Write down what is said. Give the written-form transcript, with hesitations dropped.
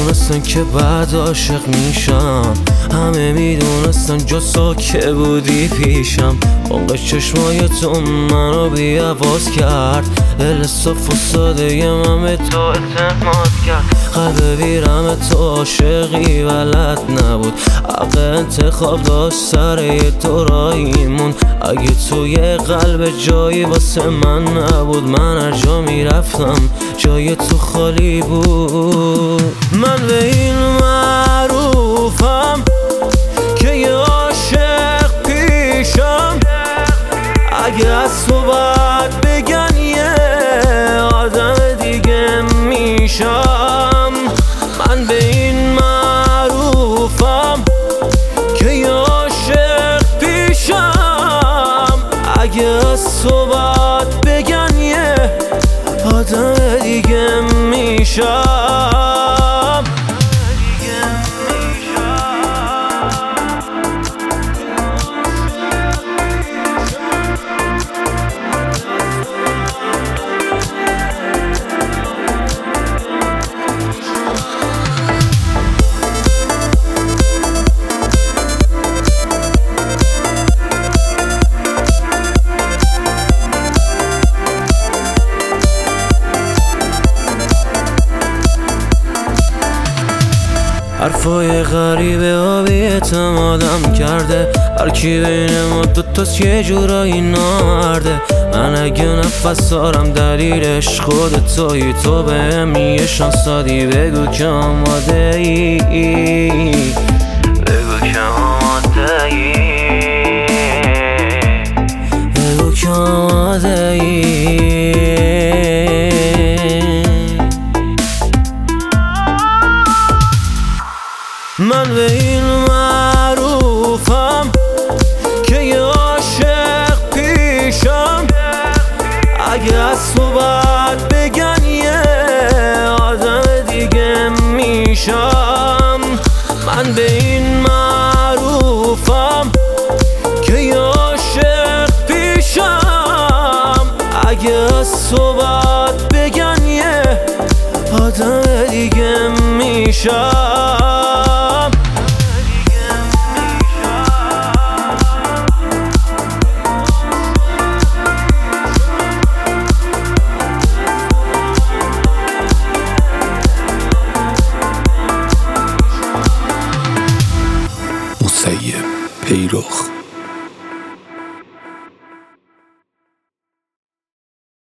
میدونستن که بعد عاشق میشم، همه میدونستن جز تو که بودی پیشم. بانق چشمایتون منو بی‌حواس کرد، دل صاف و ساده من به تو اعتماد کرد. قلب بیرم تو عاشقی بلد نبود، حق انتخاب داشت سر یه دوراییمون. اگه توی قلب جایی واسه من نبود، من هر جا میرفتم جای تو خالی بود. من به این معروفم که یه عاشق پیشم، اگه از تو باید بگن یه آدم دیگه میشم. من به این معروفم که یه عاشق پیشم، اگه از تو باید بگن یه آدم دیگه میشم. حرفای غریبه ها بی‌اعتمادم کرده، هر کی بین ما دوتاست یه جورایی نامرده. من اگه نفس دارم دلیلش خود تویی، تو بهم یه شانس دادی، بگو که آماده ای، بگو که آماده ای، بگو که آماده ای. من به این معروفم که یه عاشق پیشم، اگه از تو باید بگن یه آدم دیگه میشم. من به این معروفم که یه عاشق پیشم، اگه از تو باید بگن یه آدم دیگه میشم. مسیب پیرخ